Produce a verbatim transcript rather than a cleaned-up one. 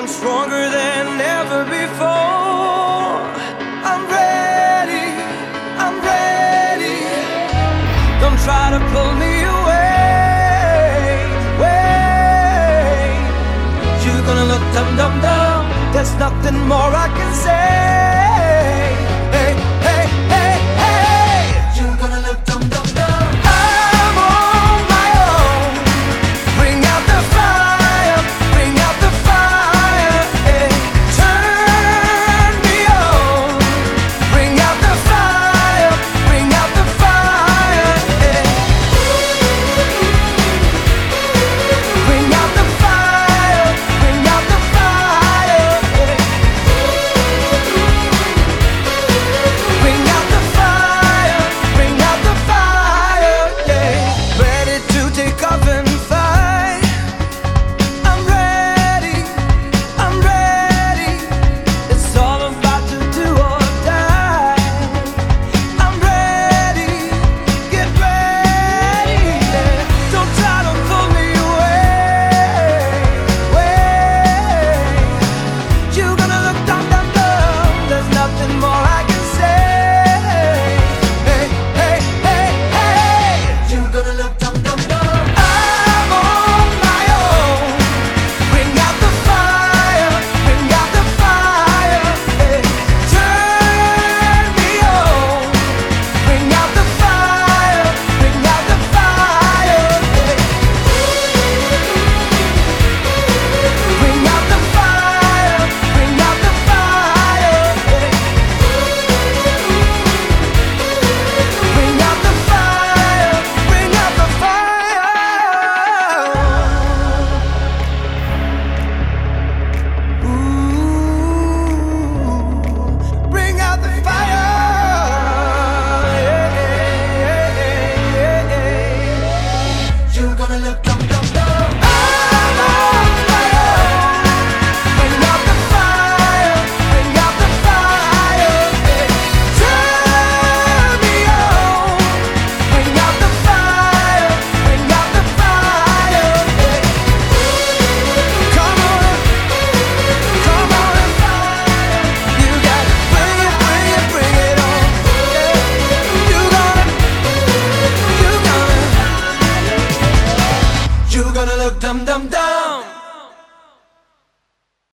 I'm stronger than ever before. I'm ready, I'm ready. Don't try to pull me away, way. You're gonna look dum dum dum. There's nothing more I can say. Hey, hey, hey, hey. You're gonna look dum dum dum. I'm on my own. Bring out the fire, bring out the fire. Hey. Turn me on. Bring out the fire, bring out the fire. Hey. Bring out the fire, bring out the fire. Hey. Bring out the fire, bring out the fire. Yeah. Ready to take off and fight. I'm ready, I'm ready. It's all about to do or die. I'm ready, get ready. Yeah. Don't try to pull me away, way. You're gonna look down, down, down. There's nothing more I can say. Hey, hey, hey, hey. You're gonna look down, down, down. I'm on my own. Bring out the fire, bring out the fire. Hey. Turn me on. Bring out the fire, bring out the fire. Hey. Bring out the fire, bring out the fire. Hey. Bring out the fire, bring out the fire. Ooh, bring out the fire. Yeah, yeah, yeah, yeah. You're gonna look dum dum dum. I'm on my own. Bring out the fire, bring out the fire. Hey. Turn me on. Bring out the fire, bring out the fire. Hey. Come on, come on and fire. You gotta bring it, bring it, bring it on. Yeah. You gonna, you gonna, you gonna look dum dum dum.